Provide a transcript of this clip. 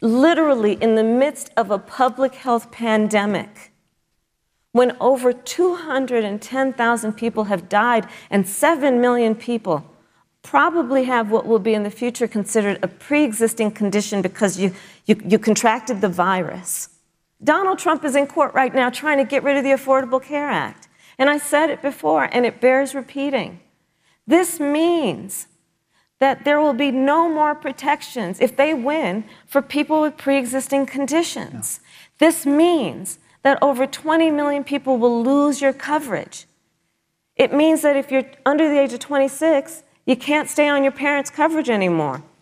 literally in the midst of a public health pandemic, when over 210,000 people have died and 7 million people probably have what will be in the future considered a pre-existing condition because you contracted the virus. Donald Trump is in court right now trying to get rid of the Affordable Care Act. And I said it before, and it bears repeating. This means that there will be no more protections, if they win, for people with pre-existing conditions. Yeah. This means that over 20 million people will lose your coverage. It means that if you're under the age of 26, you can't stay on your parents' coverage anymore.